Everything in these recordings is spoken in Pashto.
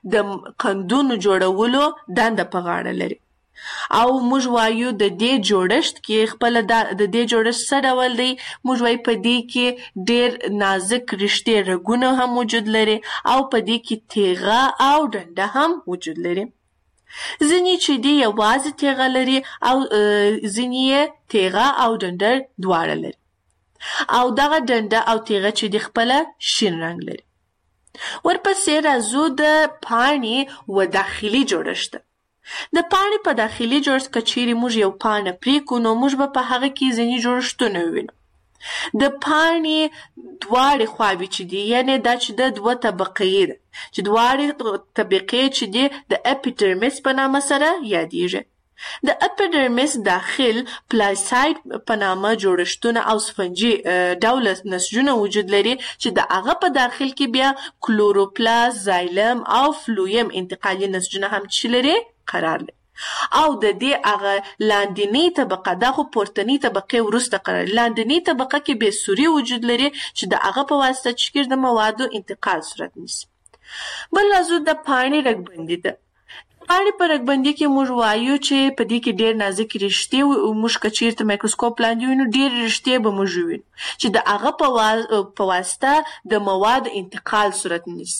د قندونو جوړولو دنده په غاړه لري. او موږ وایو د دې جوړښت کې خپل د دې جوړښت څه ډول دی. موږ وایو په دې کې ډېر نازک رشتې رګونه هم وجود لري او په دې کې تیغه او ډنډه هم وجود لري. ځینې چې دی یوازې تیغه لري او ځینې یې تیغه او ډنډه دواړه لري او دغه ډنډه او تیغه چې دی خپله شین رنګ لري. ورپسې راځو د پاڼې و داخلي جوړښت. د پاڼې په داخلي جوړښت که چیرې موږ یو پاڼه پرېکړو نو موږ به په هغه کې ځینې جوړښتونه ووینو. د پاڼې دواړې خواوې چې دي یعنې دا چې د دوه طبقې ده چې دواړې طبقې چې دي د اپیډرمیس په نامه سره یادیږي. د اپیډرمیس داخل پلاساید په نامه جوړښتونه او سفنجي ډوله نسجونه وجود لري چې د هغه په داخل کې بیا کلوروپلاست، زایلم او فلویم انتقالي نسجونه هم چې لري قرار لري. او د دې هغه لاندنۍ طبقه دا خو پورتنۍ طبقې وروسته قرار لري. لاندنۍ طبقه کې بې سوري وجود لري چې د هغه په واسطه چې د موادو انتقال صورت نیسي. بل راځو د پاڼې رګبندي ته. پاڼې په رګبندي کې موږ وایو چې په دې کې ډېر نازک رشتې موږ که چېرته مایکروسکوپ لاندې وینو ډېر رشتې به موږ وینو چې د هغه په واسطه د موادو انتقال صورت نیسي.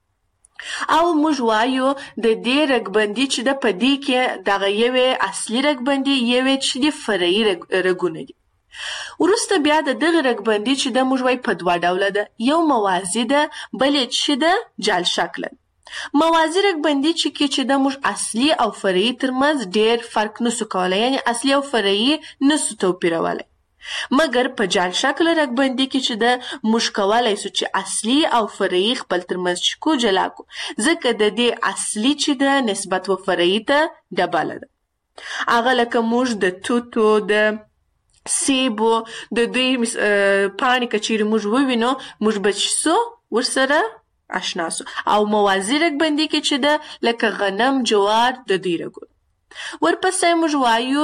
او موږ وایو د دې رګبندي چې د په دې کې دغه یوې اصلي رګبندي یوې چې د فرعي رګونه دي. وروسته بیا د دغه رګبندي چې د موږ وایو په دوه ډوله ده. یو موازي ده بلې چې د جال شکله. موازي رګبندي چې د موږ اصلي او فرعي ترمنځ ډېر فرق نسو کولی یعنې اصلي او فرعي نسو توپیرولی. مګر په جال شکل رګبندي کې چې د موږ کولی سو چې اصلي او فرعي خپل ترمنځ چې جلا کو ځکه د دې اصلي چې د نسبت و فرعي ته ډبله ده. هغه لکه موږ د توتو د سیبو د دوی پاڼې که چیرې موږ ووینو موږ به چې سو ورسره آشنا سو. او موازي رګبندي کې چې ده لکه غنم، جوار د دوی رګونه. ورپسې موږ وایو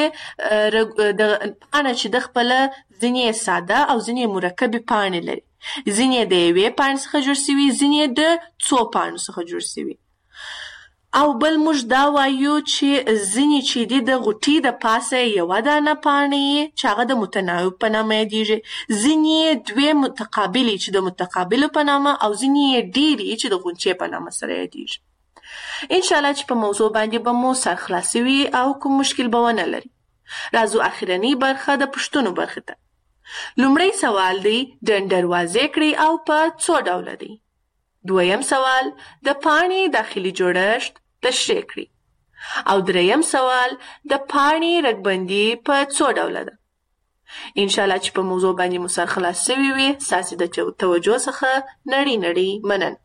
چې د پاڼه چې د خپله ځینې ساده او ځینې مرکبې پاڼې لري. ځینې د یوې پاڼې څخه جوړ سوي، ځینې د څو پاڼو څخه جوړ سوي. او بل موږ دا وایو چې ځینې چې دي د غوټۍ د پاسه یوه دانه پاڼې چې هغه د متناوب په نامه یادیږي، ځینې دوې متقابلې چې د متقابلو په نامه او ځینې ډېرې چې د غونچې په نامه سره یادیږي. انشاءالله چې په موضوع باندې به مو سر خلاص وي او کوم مشکل به ونه لري. راځو اخرنۍ برخه د پوښتنو برخې ته. لومړی سوال دی ډنډر واضح کړئ او په څو ډوله دی. دویم سوال د پاڼې داخلي جوړښت تشریح کړئ. او دریم سوال د پاڼې رګبندي په څو ډوله ده. انشاءالله چې په موضوع باندې مو سر خلاص شوي وي. ستاسې د توجه څخه نړۍ مننه.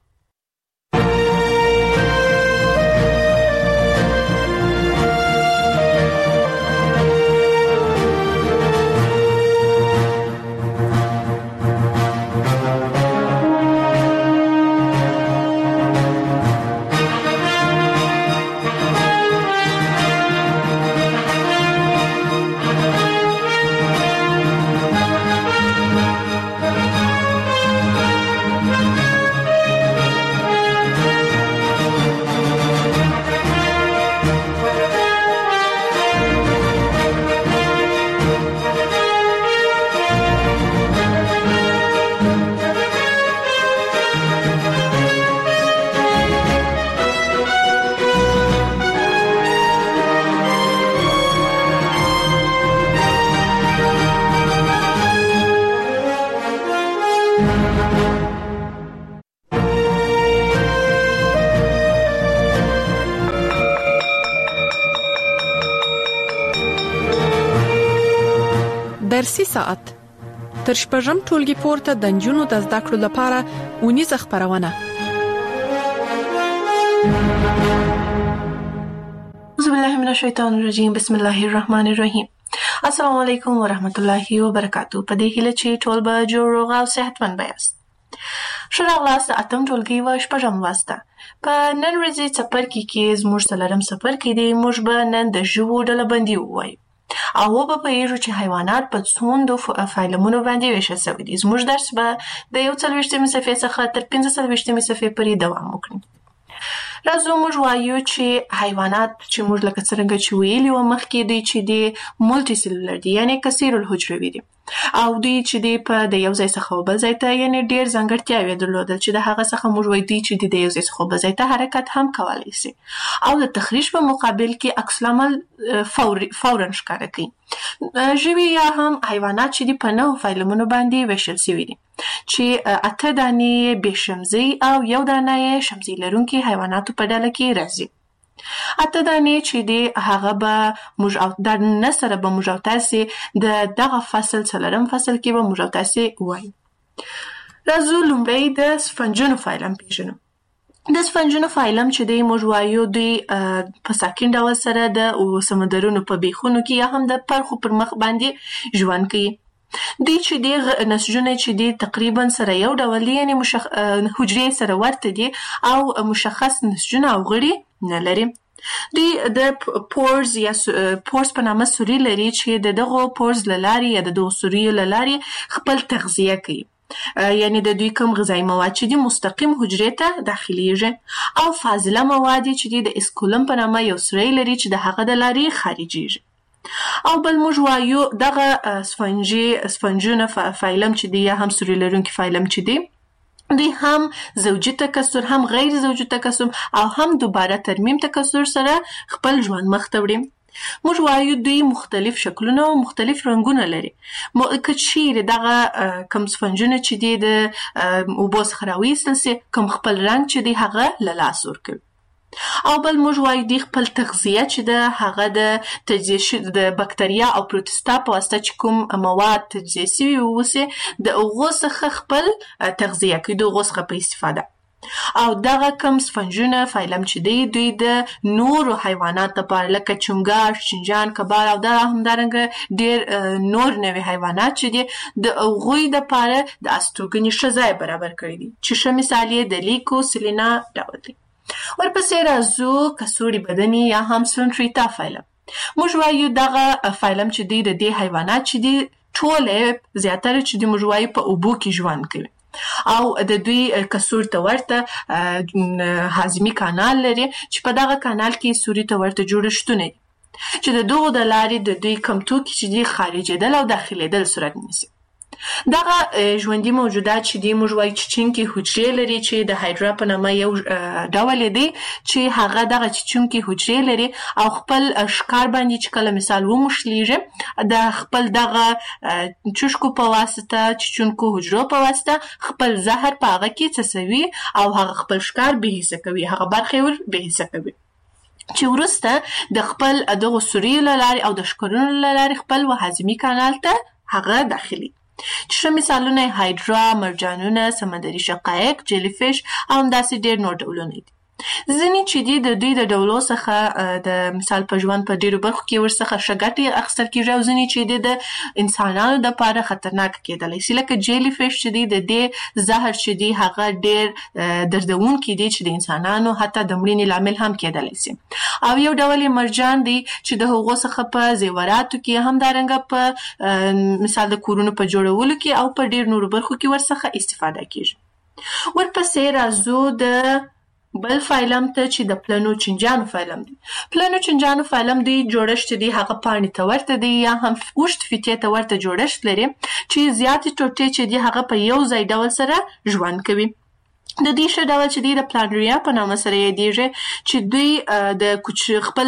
درسي ساعت تر شپږم ټولګي پورته د نجونو د زده کړو لپاره اونیزه خبرونه. اعوذ بالله من الشیطان الرجیم. بسم الله الرحمن الرحیم. السلام علیکم ورحمت الله وبرکاتہ. په دې هیله چې ټول به جوړ روغ او صحتمند یاست. ښه راغلاست د اتم ټولګي و شپږم لوست ته. په نن ورځې څپرکي کې زموږ څلورم څپرکی دی. موږ به نن د ژوو ډلبندي ووایو او وبه پوهیږو چې حیوانات په څومره فایلمونو باندې ویشل شوي دي. زموږ درس به د 41مې صفحې څخه تر 45مې صفحې پورې دوام وکړي. راځو موږ وایو چې حیوانات چې موږ لکه څرنګه چې ویلي وو مخکې دوی چې دی مولټي سیلولر دي، یعنی کثیر الحجروي دي، او دوی چې دی په د یو ځای څخه بل ځای ته یعنی ډېر ځانګړتیاوې درلودل چې د هغه څخه موږ وایو دوی چې د یو ځای څخه بل ځای ته حرکت هم کولی شي، او د تخریش په مقابل کې عکس العمل فوراً ښکاره کوي. ژوي یا هم حیوانات چې دی په 9 فایلمونو باندې ویشل شوي دي چې 8 دانې بې شمزۍ او 1 دانه یې شمزۍ لرونکي حیواناتو په ډله کې راځي. 8 دانې چې دی هغه به موږ او د نه سره به موږ او تاسې د دغه فصل څلورم فصل کې به موږ او تاسې وایو. راځو لومړی د سفنجونو فایلم پیژنو. د سفنجونو فایلم چې دی موږ وایو دوی په ساکن ډول سره د سمندرونو په بیخونو کې یا هم د پرخو پر مخ باندې ژوند کوي. دوی چې دی نسجونه چې دی تقریبا سره یو ډول دي، یعنی حجرې سره ورته دي او مشخص نسجونه او غړي نه لري. دوی د پورز یا پورز په نامه سوري لري چې د دغو پورز له لارې یا د دغو سوریو له لارې خپل تغذیه کوي، یعنی د دوی کوم غذایي مواد چې دي مستقیم حجرې ته داخليږي، او فاضله مواد چې دي د اسکولم په نامه یو سوری لري چې د هغه د لارې خارجيږي. او بل موږ وایو دغه سفنجونه فایلم چې دی یا هم سوري لرونکي فایلم چې دی دوی هم زوجي تکثر، هم غیر زوجي تکثر او هم دوباره ترمیم تکثر سره خپل ژوند مخ ته وړي. موږ وایو دوی مختلف شکلونه او مختلف رنګونه لري. که چیرې دغه کوم سفنجونه چې دی د اوبو څخه راویستل سي کوم خپل رنګ چې دی هغه له لاسه ورکوي. او بل موږ وایو دوی خپل تغذیه چې ده هغه د تجزیه د بکتریا او پروتستا په واسطه چې کوم مواد تجزیه شوي اوسي د هغو څخه خپل تغذیه کوي، د هغو څخه په استفاده. او دغه کوم سفنجونه فایلم چې دی دوی د نورو حیوانات لپاره لکه چنګاښ، چنجان، کبار او همدارنګه ډېر نور نوي حیوانات چې دي د هغوی دپاره د استوګنې ښه ځای برابر کړی دي چې ښه مثال یې د لیکو سلینا ډول دی. ورپسې راځو کڅوړي بدني یا هم سلنټریتا فایلم. موږ وایو دغه فایلم چې دی د دې حیوانات چې دی ټوله زیاتره چې دی موږ وایو په اوبو کې ژوند کوي او د دوی کڅوړ ته ورته هاضمي کانال لري چې په دغه کانال کې سوري ته ورته جوړښتونه دي چې د دغو د لارې د دوی کم توکي چې دی خارجېدل او داخلېدل صورت نیسي. دغه ژوندي موجودات چې دی موږ وایو چیچونکي حجرې لري چې د هایډرا په نامه یو ډول دی چې هغه دغه چیچونکي حجرې لري او خپل ښکار باندې چې کله مثال وموښلیږي د خپل دغه چوشکو په واسطه چیچونکو حجرو په واسطه خپل زهر په هغه کې څڅوي او هغه خپل ښکار بېحسه کوي، هغه برخې ور بېحسه کوي چې وروسته د خپل دغو سوریو له لارې او د ښکرونو له لارې خپل هاضمي کانال ته هغه داخلي. چې ښه مثالونه یې هایډرا، مرجانونه، سمندري شقایق، جیلی فیش او همداسې ډېر نور ډولونه دي. ځینې چې دي د دوی د ډولو څخه د مثال په ژوند په ډېرو برخو کې ورڅخه ښه ګټې اخیستل کېږي او ځینې چې دي د انسانانو دپاره خطرناکه کېدلی شي، لکه جیلی فیش چې دي د دې زهر چې دي هغه ډېر دردونکي دي چې د انسانانو حتی د مړینې لامل هم کېدلی شي. او یو ډول یې مرجان دی چې د هغو څخه په زیوراتو کې همدارنګه په مثال د کورونو په جوړولو کې او په ډېر نورو برخو کې ورڅخه استفاده کېږي. ورپسې راځو د بل فایلم ته چې د پلنو چنجانو فایلم دی. پلنو چنجانو فایلم دی جوړښت دی هغه پاڼې ته ورته دی یا هم اوږد فیتې ته ورته جوړښت لري چې زیاتې ټوټې چې دی هغه په یو ځای ډول سره ژوند کوي. د دې ښه ډول چې دی د پلانریا په نامه سره یادېږي چې دوی د خپل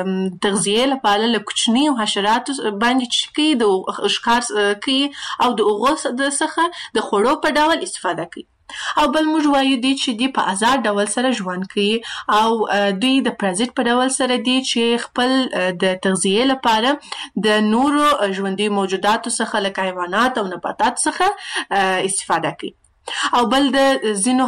تغذیې لپاره له کوچنیو حشراتو باندې چې کوي د ښکار کوي او د هغو څخه د خوړو په ډول استفاده کوي. او بل موږ وایو دی چې دی په آزاد ډول سره ژوند کوي او دوی د پرازیت په ډول سره دی چې خپل د تغذیې لپاره د نورو ژوندي موجوداتو څخه لکه حیوانات او نباتات څخه استفاده کوي. او بل د ځینو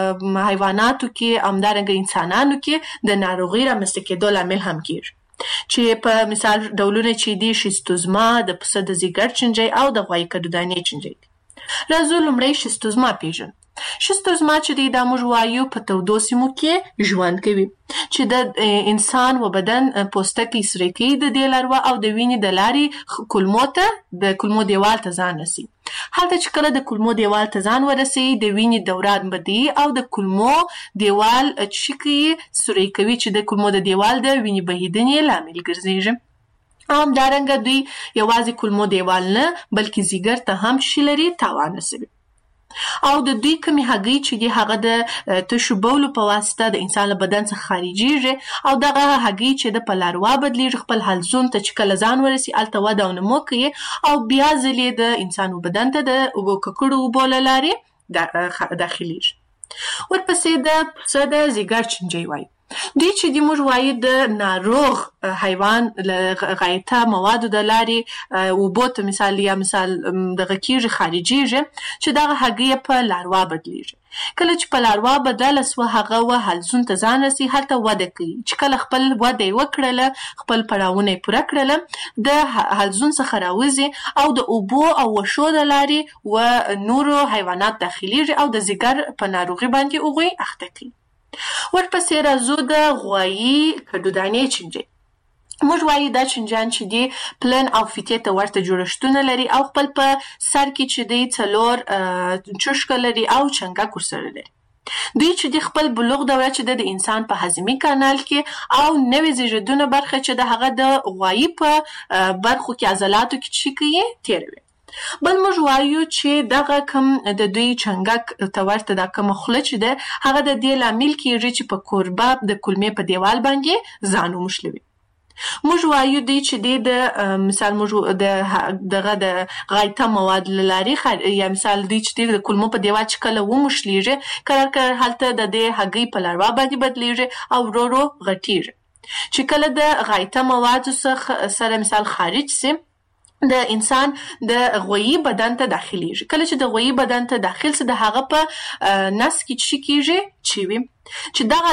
حیواناتو کې همدارنګه انسانانو کې د ناروغۍ رامنځته کېدو لامل هم کېږي چې په مثال ډولونه چې دي شیستوزما، د پسه د ځیګر چنجۍ او د غوایي کدودانې چنجۍ دي. راځو لومړی شیستوزما پیژنو. شیستوزما چې دی دا موږ وایو په تودو سیمو کې ژوند کوي چې د انسان و بدن پوستکی سره کوي د دې لاروا او د وینې د لارې کولمو ته د کولمو دیوال ته ځان رسي. هلته چې کله د کولمو دیوال ته ځان ورسي د وینې دوران بدی او د کولمو دیوال چې کوي سوري کوي چې د کولمو د دیوال د وینې بهیدنې لامل ګرځي. همدارنګه دوی یوازې کولمو دیوال نه بلکې ځیګر ته هم شي لري تاوان رسوي. او د دوی کمی هګۍ چې دی هغه د تشو بولو په واسطه د انسان له بدن څخه خارجيږي او دغه هګۍ چې د په لاروا بدلیږي خپل حلزون ته چې کله ځان ورسي الته وده او نمو کوي او بیا ځلې د انسان بدن ته د اوبو ککړو اوبو له لارې داخليږي. ورپسې د پسه د ځیګر چینجی وایي. دوی چې دی موږ وایو د ناروغ حیوان له غایطه موادو د لارې اوبو ته مثال دغه کیږي خارجيږي چې دغه هګۍ په لاروا بدلیږي. کله چې په لاروا بدله سوه هغه و حلزون ته ځان رسي هلته وده کوي چې کله خپل وده وکړله خپل پړاوونه پوره کړله د حلزون څخه راوځي او د اوبو او وشو د لارې و نورو حیوانات داخليږي او د ځیګر په ناروغي باندې هغوی اخته کوي. ورپسې راځو د غوایي کډودانې چینجی. موږ وایو دا چینجیان چې دی پلن او فیتې ته ورته جوړښتونه لري او خپل په سر کې چې دی 4 چشکه لري او چنګک ورسره لري. دوی چې دی خپل بلوغ دوره چې د انسان په هضمي کانال کې او نوې زیږیدونه برخه چې د هغه د غوایي په برخو کې عضلاتو کې چې کوي تیروي. بل موږ وایو چې دغه کم د دوی چنګک ته ورته دا کوم خوله چې ده هغه د دې لامل کېږي چې په کوربه د کولمې په دیوال باندې ځان وموښلوي. موږ وایو دی چې د مثال موږ دغه د غایطه مواد له لارې یا مثال دی چې د کولمو په دیوال چې کله وموښلیږي کله هلته د دې هګۍ په لاروا باندې بدلیږي او ورو ورو غټیږي چې کله د غایطه موادو سره مثال خارج سي د انسان د غویی بدن ته داخليږي. کله چې د غویی بدن ته داخل سي د هغه په نس کې چې کیږي چوي چې دغه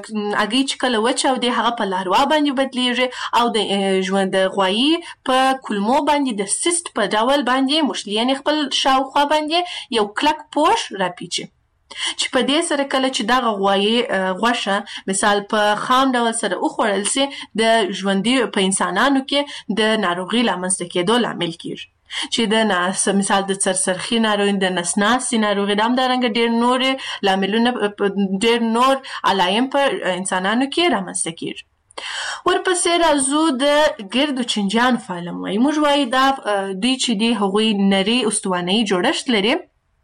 هګۍ چې کله وچاودي هغه په لاروا باندې بدلیږي او د ژوند د غویی په کولمو باندې د سیست په ډول باندې مشلیان خپل شاوخوا باندې یو کلک پوش راپیچي چې په دې سره کله چې دغه غوایي غوښه مثال په خام ډول سره وخوړل سي د ژوندي په انسانانو کې د ناروغي لامنځته کېدو لامل کیږي چې د مثال د سرسرخي ناروغي د نسناسي ناروغي د همدارنګه ډېر نور لاملونه ډېر نور علایم په انسانانو کې رامنځته کیږي. ورپسې راځو د ګردو چینجیان فعالم وایي. موږ وایو دا دوی چې دی هغوی نري استوانه‌یي جوړښت لري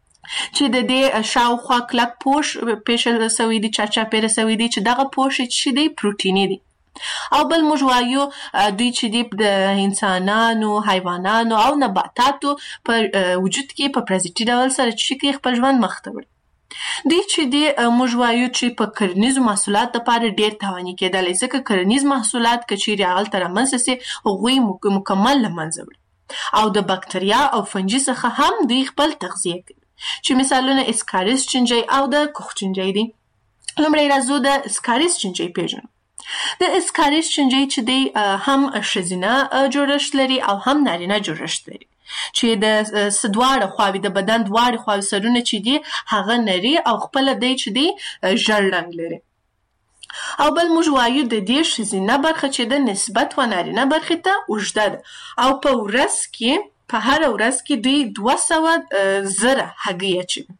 چې د دې شاوخوا کلک پوش پیښه سوی دی چاپیره سوی دی چې دغه پوش چې دی پروتیني دی. او بل موږ وایو دوی چې دی د انسانانو حیوانانو او نباتاتو په وجود کې په پرازیتي ډول سره چې خپل ژوند مخ ته وړي. دوی چې دی موږ وایو چې په کرنیزو محصولات لپاره ډېر تاواني کېدلی ځکه کرنیز محصولات که چیرې هغلته رامنځته سي هغوی مکمل له منځه وړي او د بکتریا او فنجي څخه هم دوی خپل تغذیه کوي چې مثالونه اسکاریس چینجی او د کوخ چینجی دي. لومړی راځو د اسکاریس چینجی پیژنو. د اسکاریس چینجی چې دی هم ښځینه جوړښت لري او هم نارینه جوړښت لري چې د دواړه خواوې د بدن دواړه خواوې سرونه چې دي هغه نري او خپل دی چې دی ژړ رنګ لري. او بل موږ وایو د دې ښځینه برخه چې د نسبت و نارینه برخې ته اوږده ده او په ورځ کې په هر ورځ کې دوی 200,000 هګۍ اچوي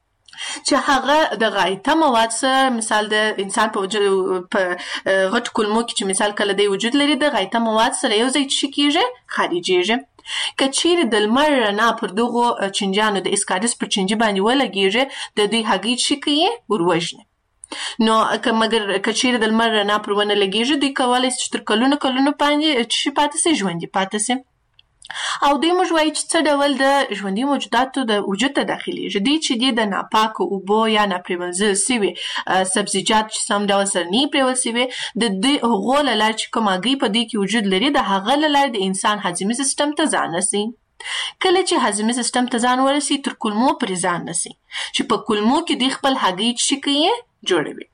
چې هغه د غایطه مواد سره مثال د انسان په وجود په غټ کولمو کې چې مثال کله دی وجود لري د غایطه مواد سره یو ځای چې کیږي خارجيږي. که چیرې د لمر رڼا پر دغو چینجیانو د اسکاریس پر چینجي باندې ولګیږي د دوی هګۍ چې کوي وروژني. نو مګر که چیرې د لمر رڼا پر ونه لګیږي دوی کولی شي چې تر کلونو باندې چې پاتې سي ژوندي پاتې سي. او دوی موږ وایو چې څه ډول د ژوندي موجوداتو د وجود ته داخليږي. دوی چې دی د ناپاکو اوبو یا ناپریمنځل سوي سبزیجات چې سم ډول سره نه پریول سوي د دوی هغو له لارې چې کوم هګۍ په دوی کې وجود لري د هغه له لارې د انسان هضمي سیستم ته ځان رسي. کله چې هضمي سیستم ته ځان ورسي تر کولمو پرې ځان رسي چې په کولمو کې دوی خپل هګۍ چې کوي جوړوي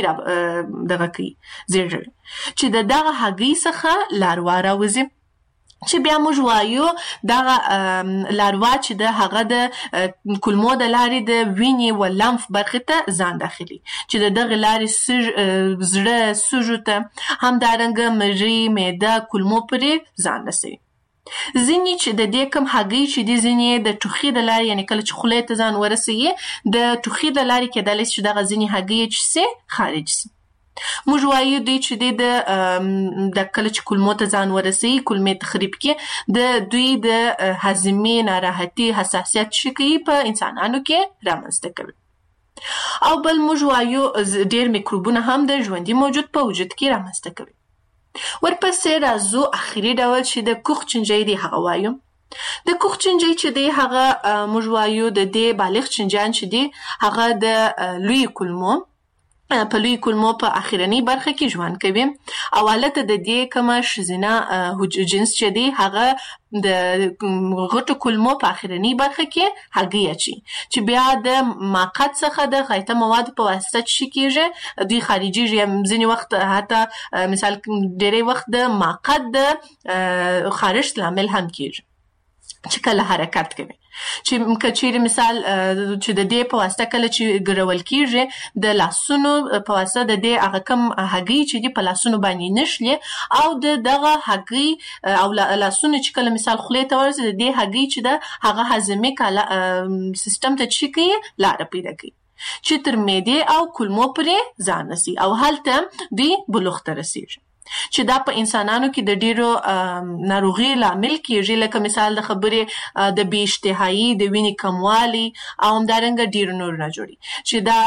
هګۍ دغه کوي زیږوي چې د دغه هګۍ څخه لاروا راوځي چې بیا موږ وایو دغه لاروا چې د هغه د کولمو د لارې د وینې و لمف برخې ته ځان داخلي چې د دغه لارې زړه سږو ته همدارنګه مری معده کولمو پورې ځان رسوي. ځینې چې د دې کوم هګۍ چې دي ځینې د ټوخي د لارې یعنې کله چې خولې ته ځان ورسوي د ټوخي د لارې کېدلی شي چې دغه ځینې هګۍ چې سي خارج سي. موږ وایو دی چې دی د کله چې کولمو ته ځان ورسوي کولمې تخریب کې د دوی د هضمې ناراحتي حساسیت شي کوي په انسانانو کې رامنځته کوي. او بل موږ وایو ډېر میکروبونه هم د ژوندي موجود په وجود کې رامنځته کوي. ورپسې راځو اخري ډول چې د کوخ چنجۍ دی هغه وایو. د کوخ چنجۍ چې دی هغه موږ وایو د دې بالغ چنجان چې دی هغه د لوی کولمو په لوی کولمو په اخرنی برخه کې ژوند کوي او حالت د دې کومه ښځینه جنس چې دی هغه د غټو کولمو په اخرنی برخه کې هګۍ اچي چې بیا د ماقات څخه د غایطه مواد په واسطه چې کېږي دوی خارجيږي. ځینې وخت حتی مثال ډېری وخت د ماقات د خارښت لامل هم کېږي چې کله حرکت کوي چې کچېرې مثال چې د دې په واسطه کله چې ګرول کېږي د لاسونو په واسطه د دې هغه کوم هګۍ چې دي په لاسونو باندې نشلي او د دغه هګۍ او لاسونو چې کله مثال خولې ته ورسي د دې هګۍ چې ده هغه هضمي سیستم ته چې کوي لاره پیدا کوي چې تر معدې او کولمو پورې ځان رسي او هلته دوی بلوغ ته رسیږي چې دا په انسانانو کې د ډیرو ناروغي لامل کېږي لکه مثال د خبرې د بې اشتهایي د وینې کموالي او همدارنګه ډیرو نور نه جوړي چې دا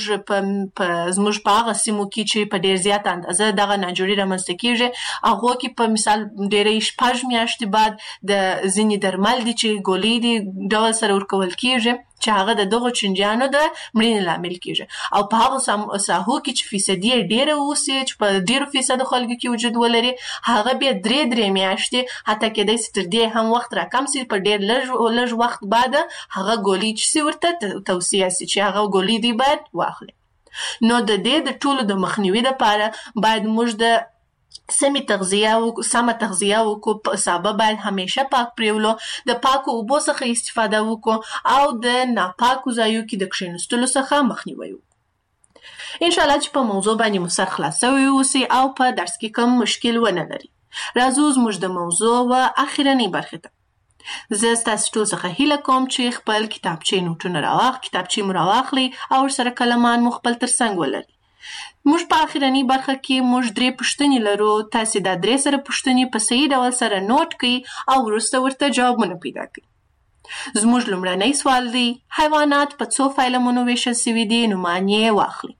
زموږ په هغه سیمو کې چې په ډیر زیات اندازه دغه ناجوړي رامنځته کېږي هغو کې په مثال ډیرې 6 میاشتې بعد د ځینې درمل دي چې ګولۍ دي ډول سره ورکول کېږي چې هغه د دغو چنجیانو د مړینې لامل کېږي او په هغو ساحو کې چې فیصدي ډیره اوسي چې په ډیرو فیصدو خلکو کې وجود ولري هغه بیا درې میاشتې حتی کېدای شي تر دې هم وخت راکم سي په ډیر لږ وخت بعد هغه ګولۍ چې سي ورته توصیه سي چې هغه ګولۍ دی باید واخلي. نو د دې د ټولو د مخنیوي لپاره باید موږ د سمه تغذیه وکړو. سابه باید همیشه پاک پریولو د پاکو اوبو څخه استفاده وکړو او د ناپاکو ځایو کې د کښېنستلو څخه مخنیوي وکړو. ان شاء الله چې په موضوع باندې مو سر خلاصوي اوسئ او په درس کې کوم مشکل ونه لري. راځو زموږ د موضوع و اخرنی برخه ته. زه ستاسو ټول څخه هیله کوم چې خپل کتابچې مو راواخلئ او ورسره کلمان مو خپل ترڅنګ ولرئ. موږ په اخرنی برخه کې موږ 3 پوښتنې لرو. تاسو دا 3 سره پوښتنې په صحیح ډول سره نوٹ کړئ او وروسته ورته جوابونه پیدا کړئ. زموږ لومړنی سوال دی حیوانات په څو فایلمونو ویشل شوي دي؟ نومونه یې واخلئ.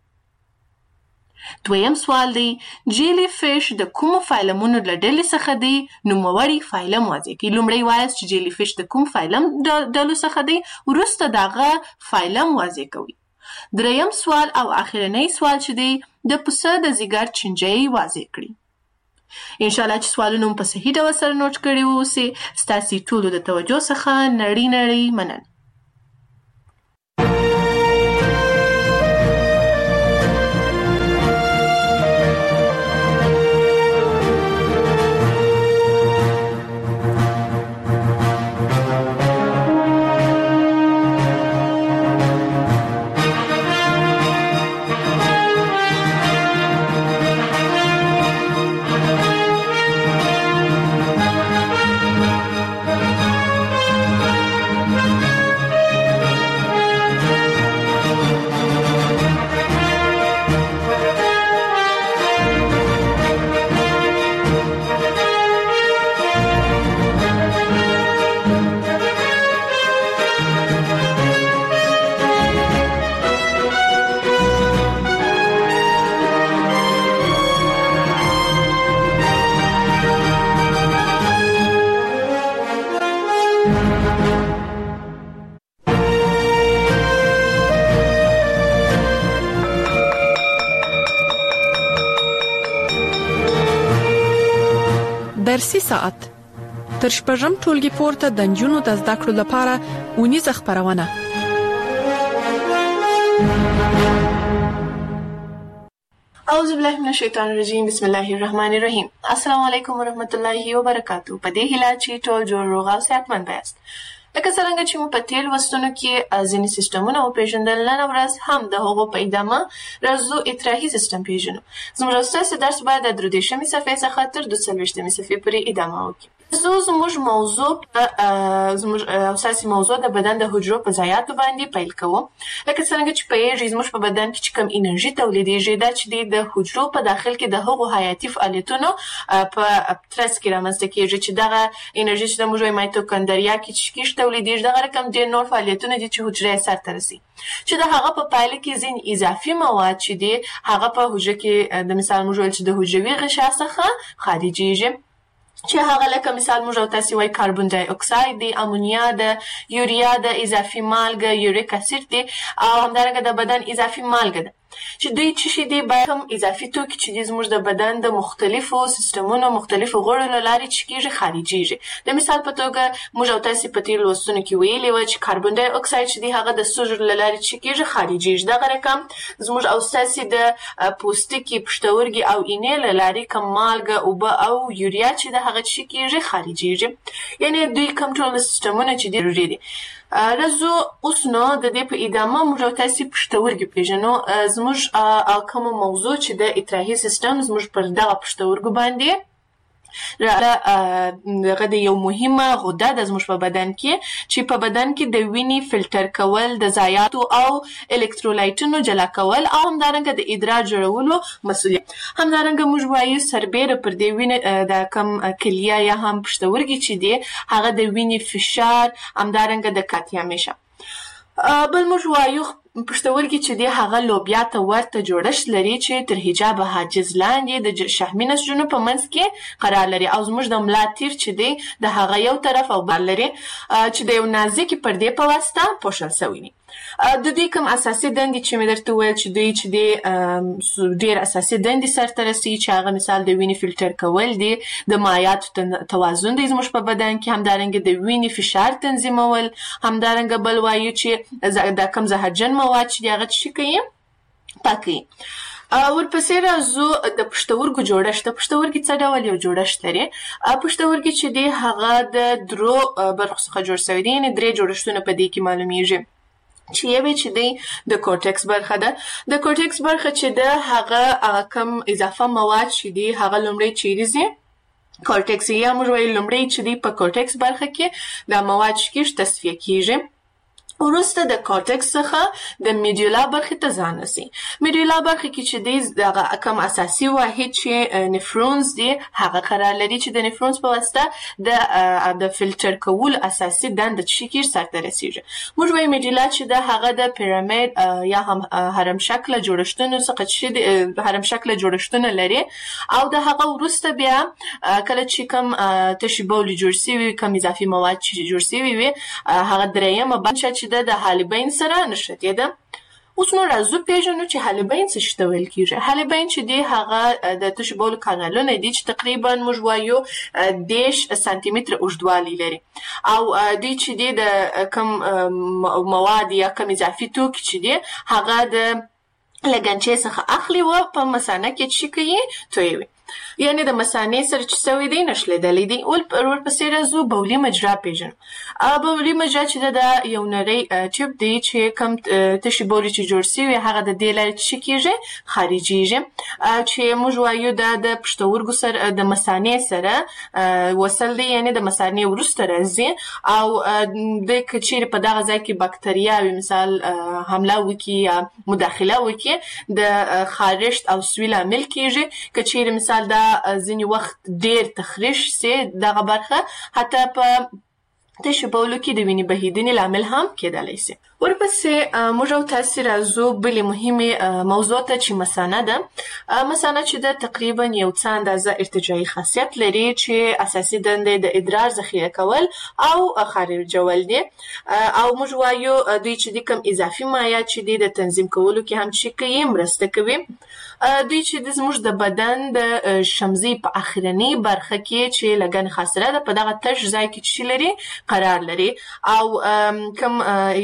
دویم سوال دی جیلی فیش د کومو فایلمونو له ډلې څخه دی؟ نوموړی فایلم واضح کړئ. لومړی وایاست چې جیلی فیش د کوم فایلم ډلو څخه دی وروسته دغه فایلم واضح کوئ. دریم سوال او اخرنی سوال چې دی د پسه د ځیګر چنجۍ واضح کړي. ان شاء الله چې سوالونه په صحیح ډول سره نوٹ کړي اوسئ. ستاسو ټولو د توجه څخه نړۍ مننه. درسي ساعت تر شپږم ټولګي پورته د نجونو د زده کړو لپاره اونیزه خبرونه. اعوذ بالله من الشیطان الرجیم بسم الله الرحمن الرحیم. السلام علیکم ورحمۃ اللہ وبرکاتہ. په دې هیله چې ټول جوړ روغ او صحتمند یاست. لکه څنګه چې مو په تیر لوستونو کې ځینې سیسټمونه وپېژندل، نن ورځ هم د هغو په ادامه راځو اطراحي سیسټم پېژنو. زموږ ستاسو درس باید د 23مې صفحې څخه تر 42مې صفحې پورې ادامه وکړي. زموږ موضوع زموږ اساسي موضوع د بدن د حجرو په ضایعاتو باندې پیل کوو. لکه څنګه چې پوهېږئ زموږ په بدن کې چې کوم انرژي تولیدېږي دا چې د حجرو په داخل کې د هغو حیاتي فعالیتونو په ترڅ کې رامنځته کېږي، چې دغه انرژي چې د موږ مایتوکندریا کې چې کېږي تولیدېږي، دغه رقم ډېر نور فعالیتونه دي چې حجره یې سرته رسي، چې د هغه په پایله کې ځینې اضافي مواد چې دي هغه په حجره کې د مثال موږ ویل چې د حجروي غشا څخه خارجېږي، چې هغه لکه مثال موږ او تاسې وایي کاربن ډای اکساید دی، امونیا ده، یوریا ده، اضافي مالګه یوریک اسید دی، او همدارنګه د بدن اضافي مالګه ده، چې دوی څه شي دي باید کوم اضافي توکي چې دي زموږ د بدن د مختلفو سیسټمونو مختلفو غړو له لارې چې کېږي خارجېږي. د مثال په توګه موږ او تاسې په تېرو لوستونو کې ویلي وه چې کاربن ډای اکساید چې دی هغه د سږو له لارې چې کېږي خارجېږي. دغه رقم زموږ او ستاسې د پوستکي، پښتورګي او اینې له لارې کوم مالګه، اوبه او یوریا چې د هغه چې کېږي خارجېږي. یعنې دوی کوم ټول سیسټمونه چې دي ضروري دي. راځو اوس نو د دې په ادامه موږ او تاسې پښتورګي پېژنو. زموږ کومه موضوع چې د اطراحي سیسټم زموږ پر دغه پښتورګو باندې دغه د یو مهمه غده ده زموږ په بدن کې، چې په بدن کې د وینې فلټر کول، د ضایعاتو او الکترولایټونو جلا کول او همدارنګه د ادرار جوړولو مسؤلیت. همدارنګه موږ وایو سربیره پر دې وینې د کم کلیه یا هم پښتورګي چې دی هغه د وینې فشار، همدارنګه د کاتیا میشه. بل موږ وایو پښتورګي چې دی هغه لوبیا ته ورته جوړښت لري چې تر حجاب حاجز لاندې د شحمي نسجونو په منځ کې قرار لري، او زموږ د ملا تیر چې دی د هغه یو طرف او بل لري چې د یو نازکې پردې په واسطه پوښل شوی دي. د دوی کوم اساسي دندې چې مې درته وویل چې دوی چې دی ډېر اساسي دندې سرته رسوي، چې هغه مثال د وینې فلټر کول دي، د مایعاتو توازن دی زموږ په بدن کې، همدارنګه د وینې فشار تنظیمول، همدارنګه بل وایو چې د کم زهرجن مواد چې دی هغه څه کوي پاکوي. ورپسې راځو د پښتورګو جوړښت. د پښتورګي څه ډول یو جوړښت لري؟ پښتورګي چې دی هغه د درو برخو څخه جوړ شوی دی، یعنې درې جوړښتونه په دې کې معلومیږي، چې یوې چې دی د کورټکس برخه ده. د کورټکس برخه چې ده هغه کم اضافه مواد چې دی هغه لومړی چیرې ځي کورټکس، یا موږ وایو لومړی چې دی په کورټکس برخه کې دا مواد چې کېږي تصفیه کېږي. وروسته د کورټکس څخه د میډیولا برخې ته ځان رسي. میډیولا برخه کې چې دی دغه کم اساسي واحد چې نفرونز دی هغه قرار لري، چې د نفرونز په واسطه د فلټر کولو اساسي دنده چې کېږي سرته رسیږي. موږ وایو میډیولا چې ده هغه د پیرامید یا هم هرم شکله جوړښتونو څخه چې هرم شکله جوړښتونه لري، او د هغه وروسته بیا کله چې کم تشې بولې جوړ سوي، کم اضافي مواد چې جوړ سوي وي، هغه درېیمه برخه چې د حالبین سره نښتې ده. اوس نو راځو پېژنو چې حالبین څه شي ته ویل کېږي. حالبین چې دی هغه د تشو بولو کانالونه دي چې تقریبا موږ وایو 10 سانتي متره اوږدوالی لري، او دوی چې دی د کم مواد یا کم اضافي توکي چې دی هغه د لګنچې څخه اخلي و په مثانه کې چې کوي تویوي، یعنی د مثانې سره چې سوی دی نښلېدلی دی. ورپسې راځو بولي مجرا پېژنو. بولي مجرا چې ده یو نری ټیوب دی چې کم تشې بولې چې جوړ سوي هغه د دې لارې چې کېږي خارجېږي، چې موږ وایو دا د پښتورګو سره د مثانې سره وصل دی، یعنی د مثانې وروسته راځي، او د که چیرې په دغه ځای کې بکتریاوې مثال حمله وکړي یا مداخله وکړي د خارښت او سوي لامل کېږي. که چیرې مثال دا ځینې وخت ډېر تخریش سي دغه برخه حتی په تشو بولو کې د وینې بهیدنې لامل هم کېدلی سي. ورپسې موږ او تاسې راځو بلې مهمې موضوع ته چې مثانه ده. مثانه چې ده تقریبا یو څه اندازه ارتجاعي خاصیت لري، چې اساسي دنده د ادرار ذخیره کول او خارجول دي، او موږ وایو دوی چې د کم اضافي مایعات چې دي د تنظیم کولو کې هم چې کوي مرسته کوي. دوی چې زموږ د بدن د شمزي په اخرنۍ برخه کې چې لګن خاصره ده په دغه تش ځای کې چې لري قرار لري، او کم اضافي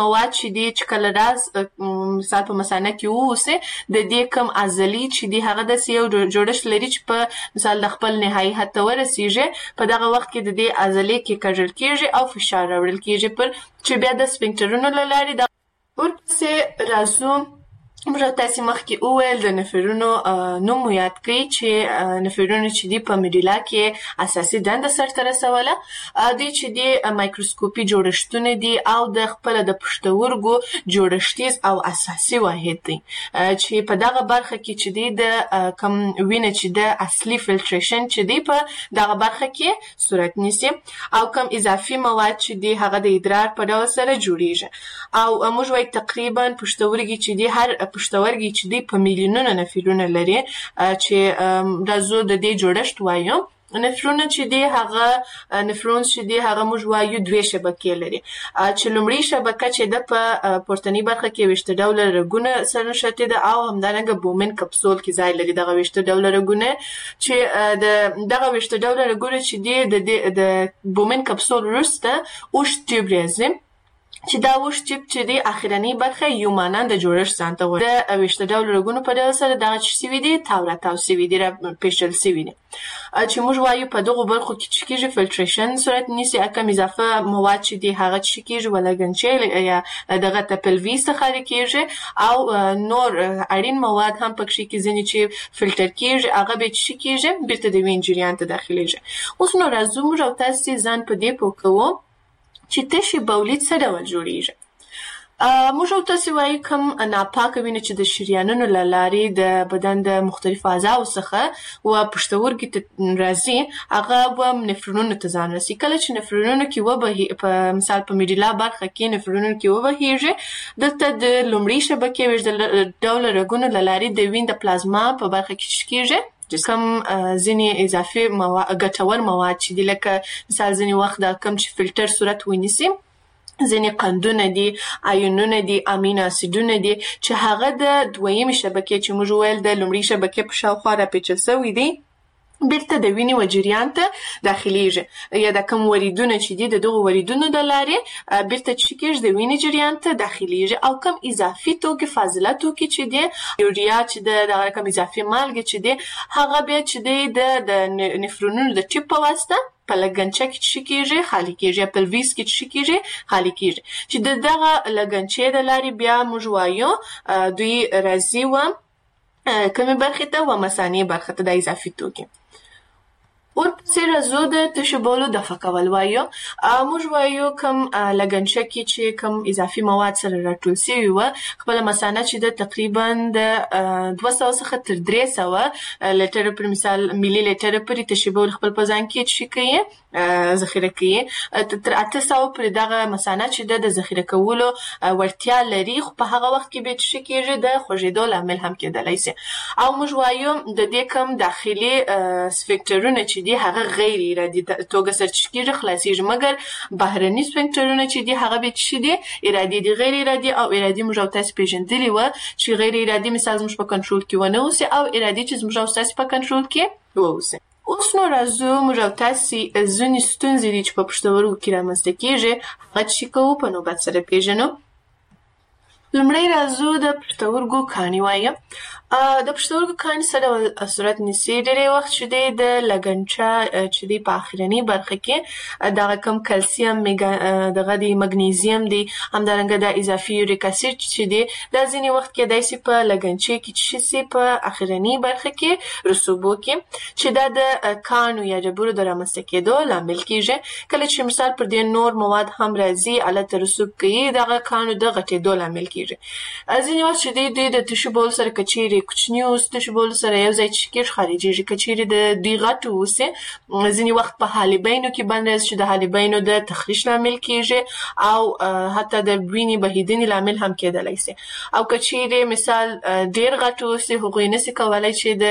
مواد چې دي چې کله مثال په مثانه کې ووسي د دې کم عضلې چې دي هغه د یو جوړښت لري چې په مثال د خپل نهایي حد ته ورسیږي په دغه وخت کې د دې عضلې کې کږل کېږي او فشار راوړل کېږي پر چې بیا د سفنکټرونو له لارې ورپسې راځو موږ تاسو مخکې وویل د نفرونو نوم مو یاد کړئ چې نفرونو چې دي په میډیلا کې اساسي دنده سرته رسوله دوی چې دي مایکروسکوپي جوړښتونه دي او د خپل د پښتورګو جوړښتیز او اساسي واحد دی چې په دغه برخه کې چې دي د کم وینه چې د اصلي فلټریشن چې دي په دغه برخه کې صورت نیسي او کم اضافي مواد چې دي هغه د ادرار په ډول سره جوړیږي او موږ وايي تقریبا پښتورګي چې دي هر پښتورګي چې دی په میلیونونو نفرونه لري چې راځو د دې جوړښت وایو نفرونه چې دی هغه نفرون چې دی هغه موږ وایو دوه شبکې لري چې لومړی شبکه چې د په پورتنی برخه کې وشته ډول رګونه سره نښتي ده او همدارنګه بومن کپسول کې ځای لري دغه وشته ډول رګونه چې دغه وشته ډول رګونه چې دی د بومن کپسول وروسته اوش ټیوب راځي چې دا وښ ټیپ چې دی اخرنی برخه یو مانند جوړښت ځانته وایي د وشته ډول رګونو په ډول سره دغه چې سوي دي تاو سوي دي را پیشل سوي دي چې موږ وایو په دغه برخو کې چې کېږي فلټریشن صورت نیسي کم اضافه مواد چې دي هغه چې کېږي ولګنچې یا دغه ته پلوي څخه کېږي او نور اړین مواد هم پکې کې ځینې چې فلټر کېږي هغه به چې کېږي بیرته د وین جریان ته داخليږي اوس نو راځو موږ تاسو ځان په دې پوکو چې تشي بولید څه ډول جوړیږي موږ تاسو وایي کوم ناپاکه وینه چې د شریانونو له لارې د بدن د مختلفو اعضاو څخه او پښتورګي ته راځي هغه و نفرونونو ته ځان رسي کله چې نفرونونو کې وبهي په مثال په میډیلا برخه کې نفرونونو کې وبهيږي دلته د لومړي شبکې وژ د ډول رګونو له لارې د وین د پلازما په برخه کې کېږي کم ځینې اضافي ګټور مواد چې دي لکه مثال ځینې وخت دا کم چې فلټر صورت ونیسي ځینې قندونه دي آیونونه دي امینو اسیدونه دي چې هغه د دویمې شبکې چې موږ ویل د لومړۍ شبکې په شاوخوا راپیچل شوي دي بیرته د وینې و جریان ته داخليږي یا د کوم وریدونه چې دي دغه وریدونو د لارې بیرته چې کېږي د وینې جریان ته داخليږي او کوم اضافي توکي فاضله توکي چې دي یوریا چې د کوم اضافي مالګه چې دي هغه به چې د نفرونونو د ټیپ په واسطه په لګنچه کې چې کېږي خالي کېږي په لویس کې چې کېږي خالي کېږي چې دغه لګنچې د لارې بیا موږ وایو دوی راځي و کومه برخه ته و مثانې برخه ته د اضافي توکي ورپسې راځو د تشبولو د فکول وایو موږ وایو کوم لګنچه کې چې کوم اضافي مواد سره راټول شوي و خپل مثانه چې د تقریبا د 200 څخه تر 300 لیټر پر مثال ملي لیټر پر تشبول خپل په ځان کې چې کوي ذخیره کوي تر 800 پر دغه مثانه چې د ذخیره کولو ورتیا لري خو په هغه وخت کې به چې کېږي د خوځیدو لامل هم کېدلای شي او موږ وایو د دې کوم داخلي سفنکټرونه چې دي هغه غیر ارادي توګه سرچکیږي خلاصيږي مګر بهرني سفنکټرونه چې دي هغه به چې دي ارادي دي غیر ارادي او ارادي موږ تاسو پیژندلی و چې غیر ارادي مثال موږ په کنټرول کې ونه اوسي او ارادي چې موږ تاسو په کنټرول کې ووسي اوس نو راځو موږ تاسو ځینې ستونزې دي چې په پښتورګو کې رامنځته کېږي هغه چې کوو په نوبت سره پیژنو لومړی راځو د پښتورګو کاني وایم د پښتورګو کاني سره صورت نیسي ډېری وخت چې د لګنچه چې د په اخرنی برخه کې د کم کلسیم دغه د مګنیزیم دی همدارنګه د اضافي یوریک اسید چې دی د ځینې وخت کې دایسي په لګنچه کې چې سي په اخرنی برخه کې رسوبو کې چې د کانو یا جبرو د رامنځته کېدو لامل کېږي کله چې مثال پر دې نور مواد هم راځي الته رسوب کوي دغه کانو د غټېدو لامل کېږي ځینې وخت چې د تشبول سره کچيري کوچنی اوس تشبول سره یو ځای چې کېږي خارجي کچيري د دوی غټ اوسه ځینې وخت په حالبینو کې باندې چې د حالبینو د تخریش لامل کېږي او حتی د وینې بهیدنې لامل هم کېدلای شي او کچيري مثال ډیر غټ اوسه هغوی نشي کولای چې د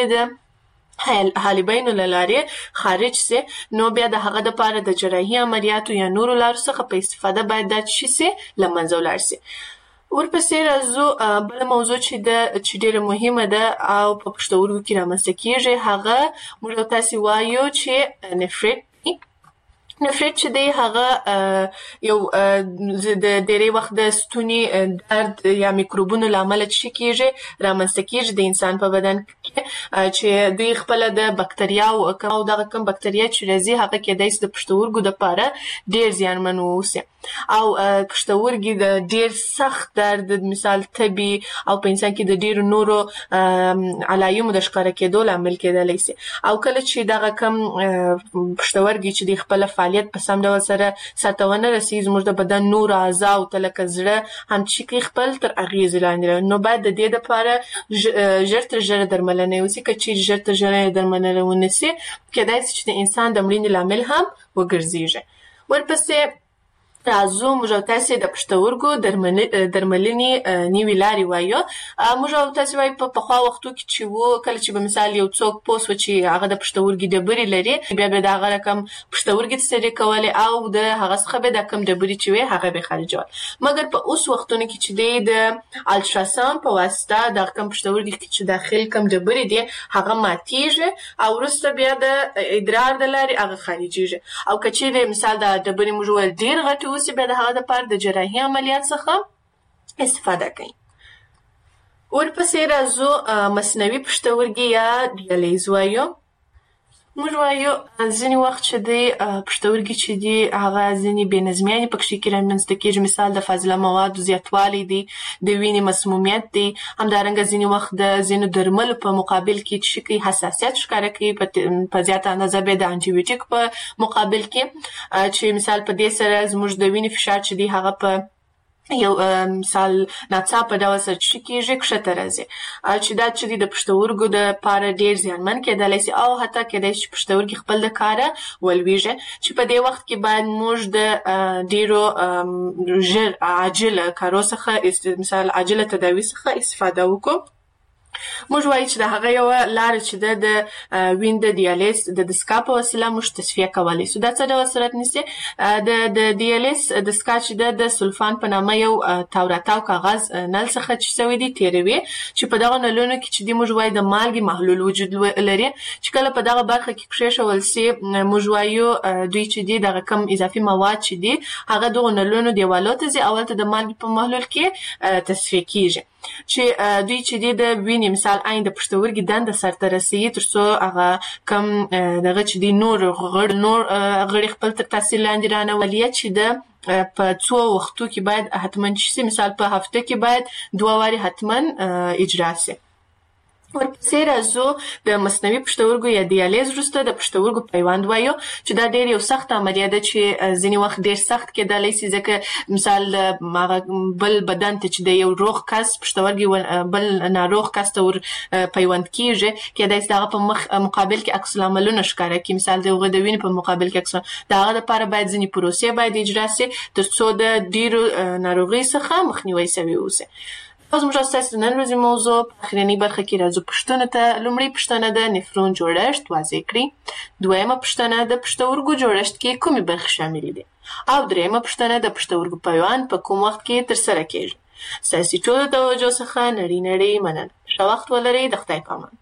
حالبینو لارې خارج سي نو بیا د هغه د پاره د جراحي عملیاتو یا نورو لارو څخه په استفاده باید د شي لمنځه ولاړ شي ورپسې راځو بل موضوع چې ډېره مهمه ده او په پښتورګو کې رامنځته کېږي هغه موږ تاسو وایو چې نفریت نفریت چې دی هغه یو د ډېری وخت د ستوني درد یا میکروبونو له امله څه کېږي رامنځته کېږي د انسان په بدن کې چې دوی خپله د بکتریاو او دغه کوم بکتریا چې راځي هغه کېدای شي د پښتورګو دپاره ډېر زیانمن واوسي او پښتورګي د ډېر سخت درد مثال تبي او په انسان کې د ډېرو نورو علایمو د ښکاره کېدو لامل کېدلی شي او کله چې دغه کوم پښتورګي چې د خپله فعالیت په سم ډول سره سرته ونه رسي زموږ د بدن نورو اعضاو ته لکه زړه هم چې کوي خپل تر اغېزې لاندې نو باید د دې دپاره ژر تر ژره درملنه وسي که چیرې ژر تر ژره درملنه ونه سي کېدای شي چې د انسان د مړینې لامل هم وګرځېږي ورپسې راځو موږ او تاسې د پښتورګو درملنې نوې لارې وایو موږ او تاسې وایو په پخوا وختو کې چې وو کله چې به مثال یو څوک پوه شو چې هغه د پښتورګي ډبرې لري بیا به د هغه رقم پښتورګي څیرې کولې او د هغه څخه به د کوم ډبرې چې وي هغه به خارجول مګر په اوس وختونو کې چې دی د الټراساوند په واسطه د کوم پښتورګي کې چې داخل کوم ډبرې دي هغه ماتېږي او وروسته بیا د ادرار د لارې هغه خارجېږي او که چیرې مثال د ډبرې موږ وویل ډېر غټې اوسي بیا د هغه دپاره د جراحي عملیات څخه استفاده کوي ورپسې راځو مصنوعي پښتورګي یا ډیالیز وایو موږ وایو ځینې وخت چې دی پښتورګي چې دي هغه ځینې بې نظمیانې پکښې کې رامنځته کېږي مثال د فاضله موادو زیاتوالی دی د وینې مسمومیت دی همدارنګه ځینې وخت د ځینو درملو په مقابل کې چې کوي حساسیت ښکاره کوي په زیاته اندازه بیا د انټي بیوټیک په مقابل کې چې مثال په دې سره زموږ د وینې فشار چې دی هغه په یو مثال ناڅاپه ډول سره چې کېږي کښته راځي چې دا چې د پښتورګو دپاره ډېر زیانمن کېدلی شي او حتی کېدای شي پښتورګي خپل د کاره ولویږي چې په دې وخت کې باید موږ د ډېرو ژر عاجله کارو څخه مثال عاجله تداوي څخه استفاده وکړو موږ وایو چې د هغه یوه لاره چې ده د وین د دیالیز د دستګاه په وسیله موږ تصفیه کولی شو دا څه ډول صورت نیسي د دیالیز دستګاه چې ده د سلفان په نامه یو تاو راتاو کاغذ نل څخه چې سوی دی تېروي چې په دغه نلونو کې چې دی موږ وایو د مالګې محلول وجود لري چې کله په دغه برخه کې کښېښول سي موږ وایو دوی چې دی دغه کم اضافي مواد چې دی هغه دغو نلونو دیوالو ته ځي اول ته د مالګې په محلول کې تصفیه کېږي چې دوی چې دی د وینې مثال عین د پښتورګي دنده سرته رسوي تر څو هغه کم دغه چې دی نور غړي خپل تر تاثیر لاندې رانولي چې د په څو وختو کې باید حتما شي مثال په هفته کې باید 2 وارې حتما اجرا شي ورپسې راځو د مصنوعي پښتورګو یا دیالیز وروسته د پښتورګو پیوند وایو چې دا ډېر یو سخت عملیه ده چې ځینې وخت ډېر سخت کېدلی شي ځکه مثال بل بدن ته چې د یو روغ کس پښتورګي بل ناروغ کس ته ور پیوند کېږي کېدای شي د هغه په مقابل کې عکس العملونه ښکاره کړي مثال د هغه د وینې په مقابل کې عکس د هغه دپاره باید ځینې پروسې باید اجرا شي تر څو د ډېرو ناروغۍ څخه مخنیوی شوی اوسي اوس موږ ستاسو د نن ورځې موضوع په اخرنۍ برخه کې راځو پوښتنو ته لومړۍ پوښتنه د نفرون جوړښت واضح کړي دویمه پوښتنه د پښتورګو جوړښت کې کومې برخې شاملې دي او دریمه پوښتنه د پښتورګو پیوند په کوم وخت کې ترسره کېږي ستاسې ټولو توجه څخه نړۍ مننه ښه وخت ولرئ د خدای په امان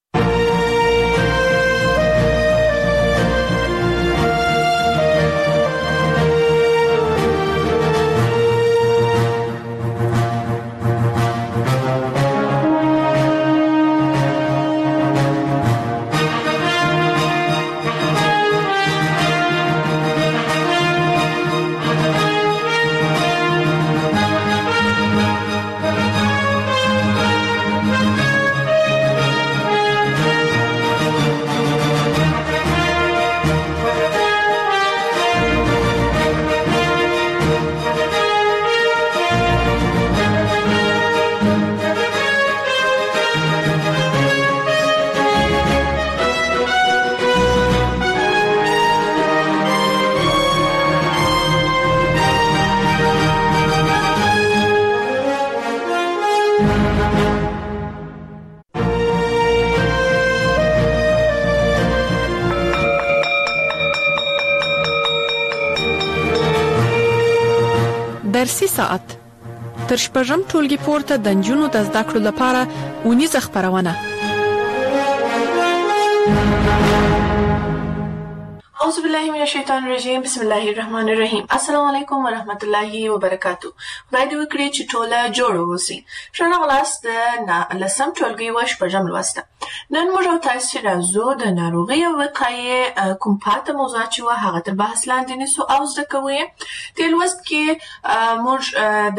درسي ساعت تر شپږم ټولګي پورته د نجونو د زده کړو لپاره اونیزه خپرونه اعوذ بالله من الشیطان الرجیم بسم الله الرحمن الرحیم السلام علیکم ورحمت الله وبرکاتو. خدای دې وکړي چې ټوله جوړ اوسئ. ښه راغلاست د لسم ټولګي و شپږم لوست. نن موږ او تاسو راځو د ناروغۍ او وقایې کوم پاته موضوع چې و هغه تر بحث لاندې نیسو او زده کوو. د لوست کې موږ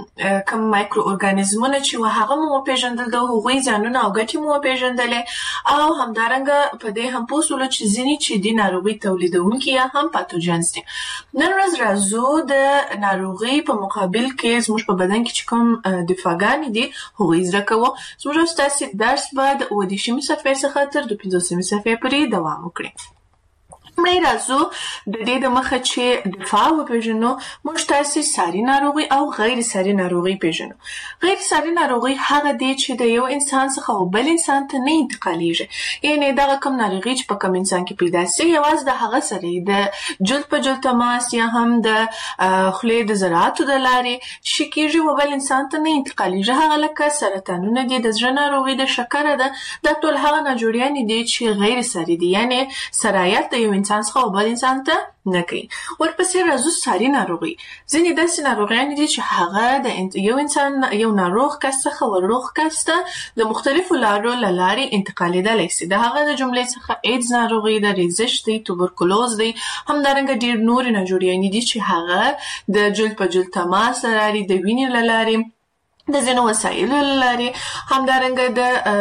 د کوم مایکرو ارګانیزمونه چې و هغه مو پیژندل، د هغوی ځانونه او ګټې مو پیژندلې او همدارنګه په دې هم پوه شولو چې ځینې چې د ناروغۍ تولیدونکي یا هم پاتوجنز دي. نن ورځ راځو د ناروغۍ په مقابل کې زموږ په بدن کې چې کوم دفاعګانې دي هغوی زده کوو. زموږ ستاسې درس به د 30 صفحې څخه تر 50 صفحې پورې دوام وکړي. مړی راځو د دې د مخه چې دفاع وپېژنو. موږ تاسې ساري ناروغي او غیر ساري ناروغي پېژنو. غیر ساري ناروغي هغه دی چې د یو انسان څخه بل انسان ته نه انتقالېږي، یعنې دغه کوم ناروغي چې په کوم انسان کې پیدا سي یوازې د هغه سره د جلد په جلد تماس یا هم د خولې د ذراتو د لارې شي کېږي و بل انسان ته نه انتقالېږي. هغه لکه سرطانونه دي، د زړه ناروغي، د شکره ده، دا ټول هغه ناجوړیانې دي چې غیر ساري دي، یعنې سرایت د یو انسان څخه بل انسان ته نه کوي. ورپسې راځو ساري ناروغي. ځینې داسې ناروغیانې دي چې هغه د یو انسان یو ناروغ کس څخه ور روغ کس ته د مختلفو لارو له لارې انتقالېدلی سي. د هغه د جملې څخه ایډز ناروغي ده، ریزش دی، توبرکلوز دی، همدارنګه ډېر نورې ناجوړیانې دي چې هغه د جلد په جلد تماس له لارې، د وینې له لارې، د ځینو وسایلو له لارې، همدارنګه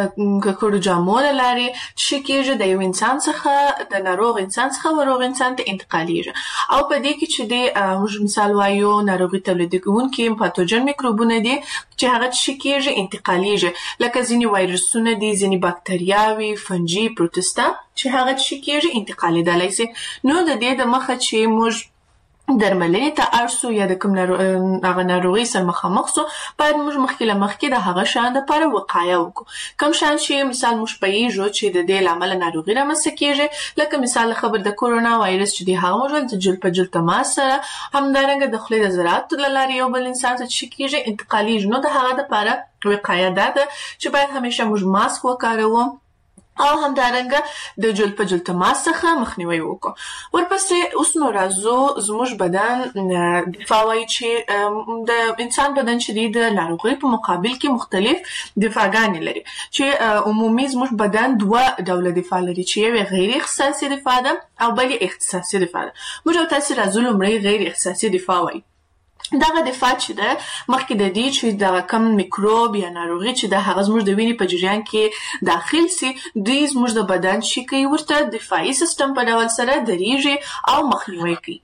د ککړو جامو له لارې چې کېږي د یو انسان څخه د ناروغ انسان څخه ور روغ انسان ته انتقالېږي. او په دې کې چې موږ مثال وایو ناروغي تولیدونکي پاتوجن میکروبونه دي چې هغه چې کېږي انتقالېږي، لکه ځینې وایرسونه دي، ځینې باکتریاوې، فنجي، پروتستا چې هغه چې کېږي انتقالېدلی سي. نو د دې د مخه چې موږ درملنې ته اړ سو یا د کوم هغه ناروغۍ سره مخامخ سو، باید موږ مخکې له مخکې د هغه شیانو دپاره وقایه وکړو. کوم شیان چې مثال موږ پوهېږو چې د دې له امله ناروغي رامنځته کېږي، لکه مثال خبر د کورونا وایرس چې دی هغه موږ د جلد په جلد تماس سره، همدارنګه د خولې د ذراتو له لارې یو بل انسان ته چې کېږي انتقالېږي. نو د هغه دپاره وقایه دا ده چې باید همیشه موږ ماسک وکاروو او همدارنګه د جلد په جلد تماس څخه مخنیوي وکړو. ورپسې اوس نو راځو زموږ بدن دفاع وایي چې د انسان بدن چې دی د ناروغۍ په مقابل کې مختلف دفاعګانې لري، چې عمومي زموږ بدن 2 ډوله دفاع لري، چې یو غیر اختصاصي دفاع ده او بل اختصاصي دفاع ده. موږ تاسې راځو لومړی غیر اختصاصي دفاع وایي. دغه دفاع چې ده مخکې د دې چې دغه کم میکروب یا ناروغي چې د هغه زموږ د وینې په جریان کې داخل سي، دوی زموږ د بدن چې کوي ورته دفاعي سیستم په ډول سره درېږي او مخنیوي کوي.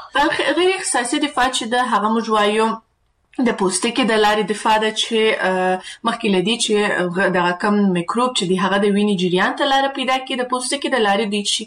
غیر اختصاصي دفاع چې ده هغه موږ وایو د پوستکي د لارې دفاع ده، چې مخکې له دې چې دغه کم میکروب چې دی هغه د وینې جریان ته لاره پیدا کړي، د پوستکي د لارې دوی چې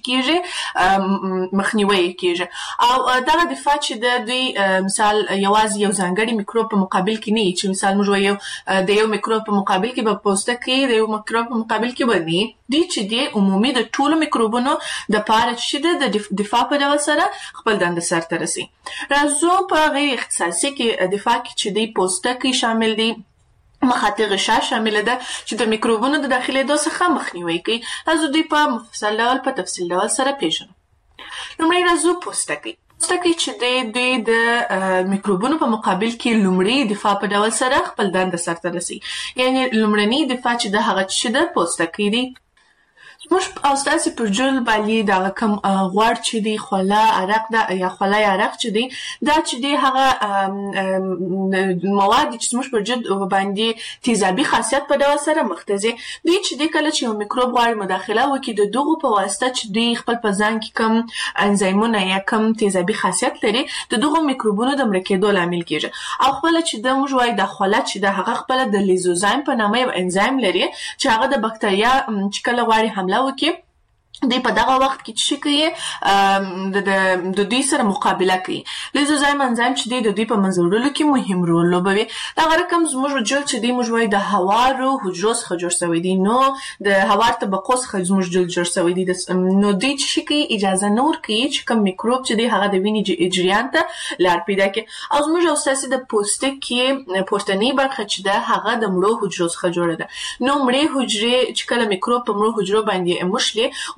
کېږي مخنیوی یې کېږي. او دغه دفاع چې ده دوی مثال یوازې یو ځانګړي میکروب په مقابل کې نه وي، چې مثال موږ وایو د یو میکروب په مقابل کې به پوستکي د یو میکروب په مقابل کې به نه، دوی چې دی عمومي د ټولو میکروبونو دپاره چې ده د دفاع په ډول سره خپل دنده سرته رسوي. راځو په غیر اختصاصي کې دفاع کې چې دی پوستکی شامل دی، مخاطی غشا شامل ده چې د میکروبونو د داخلېدو څخه مخنیوي کوي. راځو دوی په مفصل ډول په تفصیل ډول سره پیژنو. لومړی راځو پوستکی. پوستکی چې دی دوی د میکروبونو په مقابل کې لومړی دفاع په ډول سره خپل دنده سرته رسوي، یعنې لومړنی دفاع چې ده هغه چې ده پوستکی دی. موږ او ستاسې پر جلد باندې دغه کوم غوړ چې دی، خوله، عرق ده یا خوله یا عرق چې دی، دا چې دی هغه مواد چې زموږ پر جلد باندې تیزابي خاصیت په ډول سره مخ ته ځي. دوی چې دی کله چې یو میکروب غواړي مداخله وکړي، د دغو په واسطه چې دوی خپل په ځان کې کوم انزایمونه یا کوم تیزابي خاصیت لري، د دغو میکروبونو د مړه کېدو لامل کېږي. او خپله چې ده موږ وایو د خوله چې ده هغه خپله د لیزوزایم په نامه یو انزایم لري، چې هغه د بکتریا چې کله غواړي حمله وکړي، دوی په دغه وخت کې چې کوي د دوی سره مقابله کوي. لیزوزایم انزایم چې دی د دوی په منځ کې مهم رول لوبوي. دغه رقم زموږ جلد چې دی موږ وایو د هوارو حجرو څخه جوړ شوی دی، نو د هوار طبقو څخه زموږ جلد جوړ شوی دی. نو دوی چې کوي اجازه نه ورکوي چې کوم میکروب چې دی هغه د وینې جریان ته لار پیدا کړي. او زموږ او ستاسې د پوستکي پورتنۍ برخه چې ده هغه د مړو حجرو څخه جوړه ده. نو مړې حجرې چې کله میکروب په مړو حجرو باندې موښلي،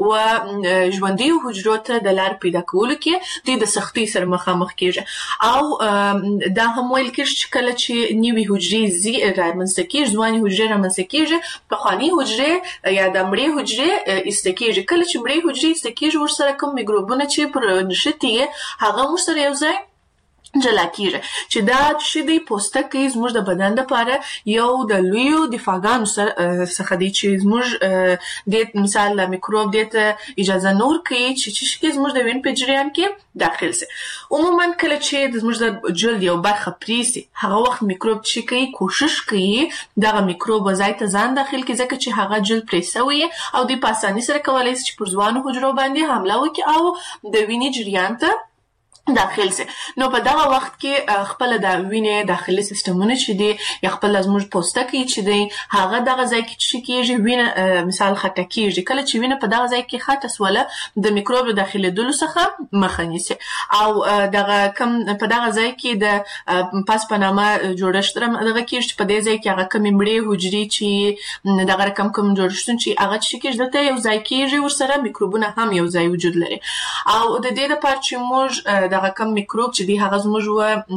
و ژوندۍ حجرو ته د لار پیدا کولو کې د سختۍ سره مخامخ کیږي او دا هم ویل کېږي چې کله چې نوې حجرې رامنځته کیږي ځوانې حجرې رامنځته کیږي پخوانۍ حجرې یا د مړې حجرې ایسته کیږي کله چې مړې حجرې ایسته کیږي ورسره کوم میکروبونه چې پر نښتي هغه ورسره یو ځای جلا کیږي چې دا چې د پوستکي زموږ د بدن لپاره یو د لویو دفاعګانو څخه دی چې زموږ د مثال د میکروب دته اجازه نور کوي چې زموږ د وین په جریان کې داخل سي عموما کله چې زموږ د جلد یو برخه پریسي هغه وخت میکروب چې کوي کوشش کوي دغه میکروب ځای ته ځان داخل کې ځکه چې هغه جلد پریسوي او د پاساني سره کولای شي چې پر ځوانو حجرو باندې حمله وکړي او د وینې جریان ته داخل سي نو په دغه وخت کې خپل د وینې داخلي سیستمونه چې دي یا خپل زموږ پوستکي چې دي هغه دغه ځای کې چې کېږي وینه مثال خټه کېږي کله چې وینه په دغه ځای کې خټه سواله د میکروب داخليدلو څخه مخه نیسي او دغه کم په دغه ځای کې د پاس په نامه جوړښت دغه کېږي چې په دې ځای کې هغه کم مړې حجرې چې دغه رقم کوم جوړښتونه چې هغه چې کېږي دته یو ځای کېږي ورسره میکروبونه هم یو ځای وجود لري او د دې لپاره چې موږ دغه کم میکروب چې دی هغه زموږ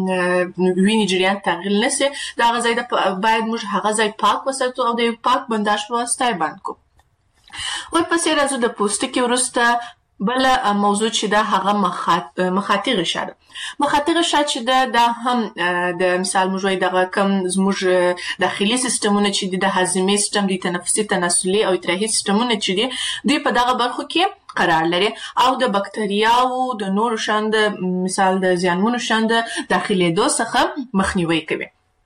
وینې جریان تغییر نشي دا هغه ځای باید موږ هغه ځای پاک وساتو او د پاک بنداژ په واسطه باندې کو ورپسې راځو د پوستکي وروسته بل موضوع چې دا هغه مخاطي غشا ده مخاطي غشا چې دا هم د مثال موږ وایي دغه کم زموږ داخلي سیستمونه چې د هاضمې سیستم د تنفسي تناسلي او ادراري سیستمونه چې دوی په دغه برخو کې قرار لري او د بکټریاو د نورو شاند مثال د زیانمنو شاند داخليدو څخه مخنیوي کوي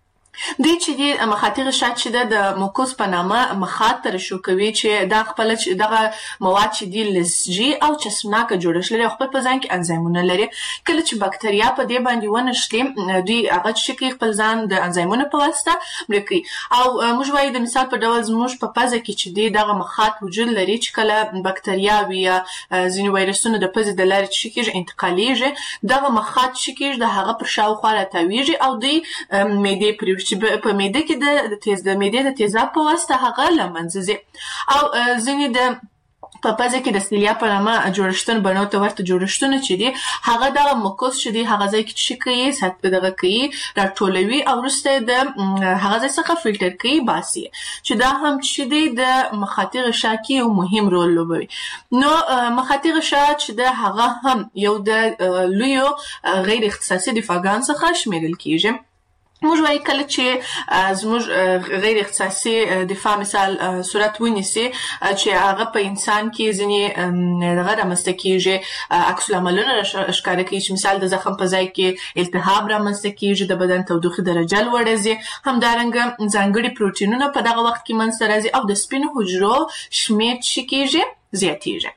د چې د مخاطي غشا چې د موکوس په نامه مخاط ترشو کوي چې دا خپل دغه مواد چې د لزجي او چسپناکه جوړښت لري خپل په ځان کې انزایمونه لري کله چې بکټریا په دې باندې ونشلي دوی هغه چې خپل ځان د انزایمونو په واسطه ملکي او موږ وایي د مثال په ډول زموږ په پزه کې چې دغه مخاط وجود لري چې کله بکټریا یا ځینې وایرسونه د پزې د لارې چې کېږي انتقالېږي دغه مخاط چې کېږي د هغه پر شاوخوا راتاویږي او د معدې پرې چې په معده کې د معدې د تیزاب په واسطه هغه له منځه ځي او ځینې د په پزه کې د سیلیا په نامه جوړښتونه بڼو ته ورته جوړښتونه چې دي هغه دغه موکوس چې دی هغه ځای کې چې کوي سات دغه کوي راټولوي او وروسته د هغه ځای څخه فلټر کوي باسي چې دا هم چې دی د مخاطي غشا کې یو مهم رول لوبوي نو مخاطي غشا چې د هغه هم یو د لویو غیر اختصاصي دفاعګان څخه شمیرل کیږي موږ وایي کله چې زموږ غیر اختصاصي دفاع مثال صورت ونیسي چې هغه په انسان کې ځینې دغه رامنځته کېږي عکس العملونه ښکاره کوي چې مثال د زخم په ځای کې التهاب رامنځته کېږي د بدن تودوخې درجه لوړه ځي همدارنګه ځانګړي پروټینونه په دغه وخت کې منځته راځي او د سپینو حجرو شمېر چې کېږي زیاتېږي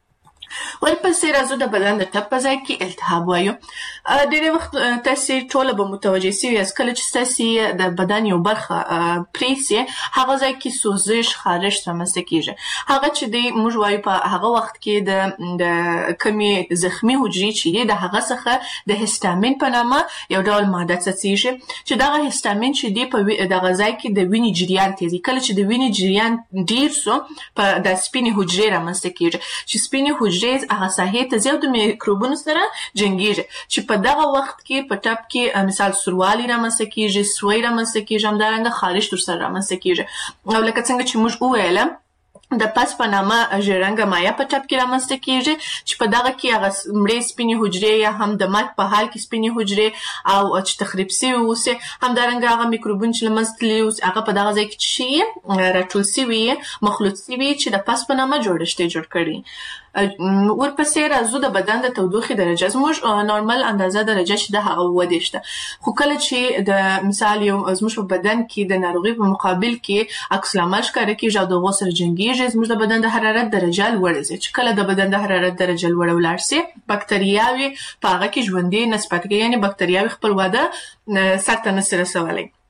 ورپسې راځو د بدن د ټپ په ځای کې التهاب وایو ډېری وخت تاسې ټوله به متوجه سوي یاست کله چې تاسې د بدن یو برخه پریسي هغه ځای کې سوزش خارښت رامنځته کېږي هغه چې دی موږ وایو په هغه وخت کې د کمې زخمي حجرې چې دي د هغه څخه د هیستامین په نامه یو ډول ماده څڅېږي چې دغه هیستامین چې دی په دغه ځای کې د وینې جریان تیزوي کله چې د وینې جریان ډېر سو په د سپینې حجرې رامنځته کېږي چې سپینې حجرې هغه ساحې ته ځي او د میکروبونو سره جنګېږي چې په دغه وخت کې په ټپ کې مثال سوروالی رامنځته کېږي سوی رامنځته کېږي همدارنګه خارښت ورسره رامنځته کېږي او لکه څنګه چې موږ وویله د پس په نامه ژیړرنګه مایع په ټپ کې رامنځته کېږي چې په دغه کې هغه مړې سپینې حجرې یا هم د مرګ په حال کې سپینې حجرې او چې تخریب سوي اوسي همدارنګه هغه میکروبونه چې له منځه تللي اوسي هغه په دغه ځای کې چې راټول سوي مخلوط سوي چې د پس په نامه جوړښت یې جوړ کړي ورپسې راځو د بدن د تودوخې درجه زموږ نورمال اندازه درجه چې د هغه 27 خو کله چې د مثال یو زموږ په بدن کې د ناروغي په مقابل کې عکس العمل ښکاره کېږي او د هغو سره جنګېږي زموږ د بدن د حرارت درجه لوړه ځي چې کله د بدن د حرارت درجه لوړه ولاړ سي بکټریاوې په هغه کې ژوندۍ نسبت کوي یعنې بکټریاوې خپل وده سرته نشي رسولی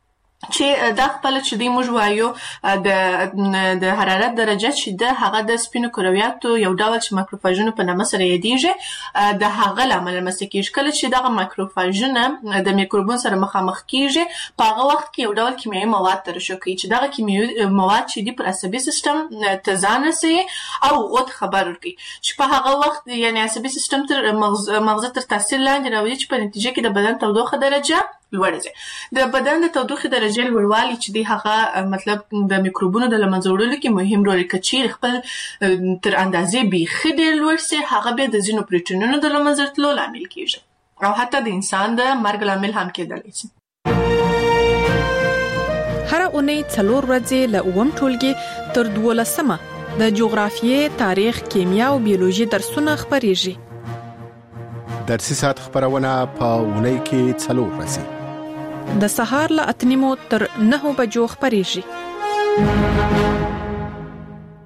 چې دا خپل چې دی موږ وایو د حرارت درجه چې ده هغه د سپینو کرویاتو یو ډول چې ماکروفاژونه په نامه سره یادیږي د هغه له امله رامنځته کیږي. کله چې دغه ماکروفاژونه د میکروبونو سره مخامخ کیږي په هغه وخت کې یو ډول کیمیاوي مواد ترشح کوي چې دغه کیمیاوي مواد چې دی پر عصبي سیستم ته ځان رسوي او غوت خبر ورکوي چې په هغه وخت یعنی عصبي سیستم تر مغز تر تاثیر لاندې راوځي چې په نتیجه کې د بدن تودوخه درجه لوړه شي. د بدن د تودوخې درجه لوړوالی چې دی هغه مطلب د میکروبونو د له منځه وړلو کې مهم رول لري. که چیرې خپل تر اندازې بیخي ډېر لوړ سي هغه بیا د ځینو پروټینونو د له منځه تلو لامل کیږي او حتی د انسان د مرګ لامل هم کېدلی شي. هر اونۍ 4 ورځې له اووم ټولګي تر 12مه د جغرافیې، تاریخ، کیمیا او بیولوژي درسونه خپرېږي. درسي ساعت خبرونه په اونۍ کې 4 ورځې د سهار له 8 تر 9 بجو خبرېږي.